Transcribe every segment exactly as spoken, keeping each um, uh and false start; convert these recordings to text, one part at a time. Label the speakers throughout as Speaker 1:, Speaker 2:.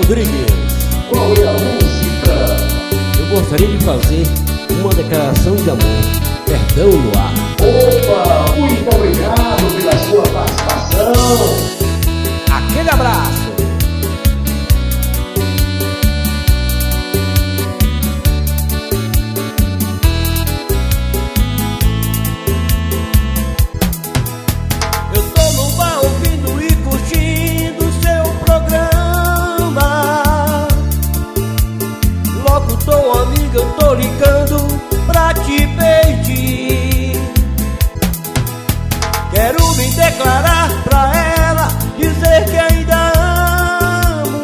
Speaker 1: Rodrigues.
Speaker 2: Qual é a música?
Speaker 1: Eu gostaria de fazer uma declaração de amor, perdão no ar.
Speaker 2: Opa, muito obrigado pela sua participação.
Speaker 1: Aquele abraço.
Speaker 3: Eu tô no bar ouvindo e curtindo seu programa. Logo tô, amiga, eu tô ligando pra te pedir. Quero me declarar pra ela, dizer que ainda amo.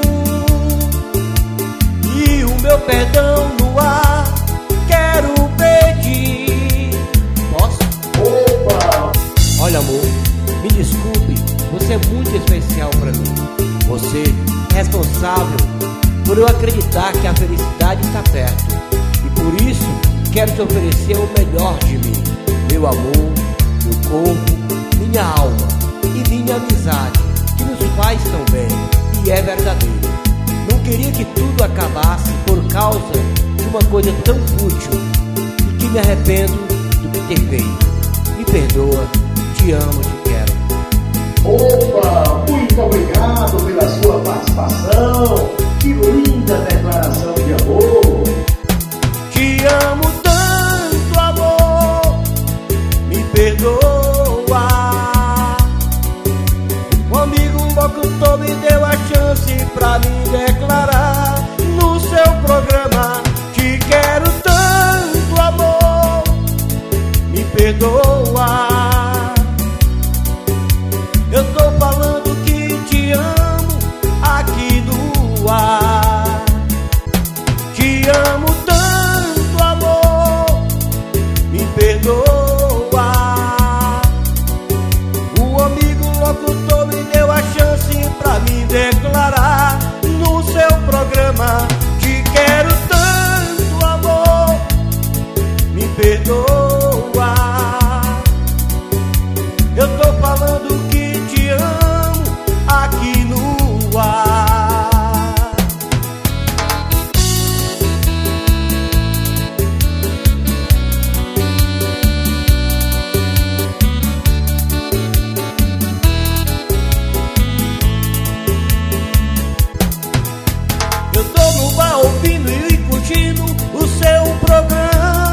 Speaker 3: E o meu perdão no ar quero pedir. Posso?
Speaker 2: Opa!
Speaker 1: Olha, amor, me desculpe, você é muito especial pra mim. Você é responsável por eu acreditar que a felicidade está perto. E por isso, quero te oferecer o melhor de mim. Meu amor, meu corpo, minha alma e minha amizade, que nos faz tão bem e é verdadeiro. Não queria que tudo acabasse por causa de uma coisa tão fútil e que me arrependo do que ter feito. Me perdoa, te amo, te quero.
Speaker 2: Opa, muito obrigado pela sua participação. Que linda declaração de amor.
Speaker 3: Te amo tanto, amor, me perdoa. O amigo locutor me deu a chance pra me declarar no seu programa. Te quero tanto, amor, me perdoa. Eu tô falando que te amo aqui no ar. Te amo tanto, amor, me perdoa. O amigo locutor me deu a chance pra me declarar no seu programa. Te quero tanto, amor, me perdoa. Eu tô falando que te amo aqui no ar. Eu tô no bar ouvindo e curtindo o seu programa.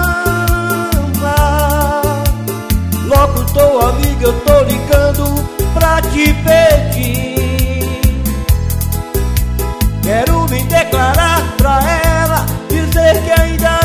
Speaker 3: Logo tô, amiga, eu tô ligando pra te pedir. Quero me declarar pra ela, dizer que ainda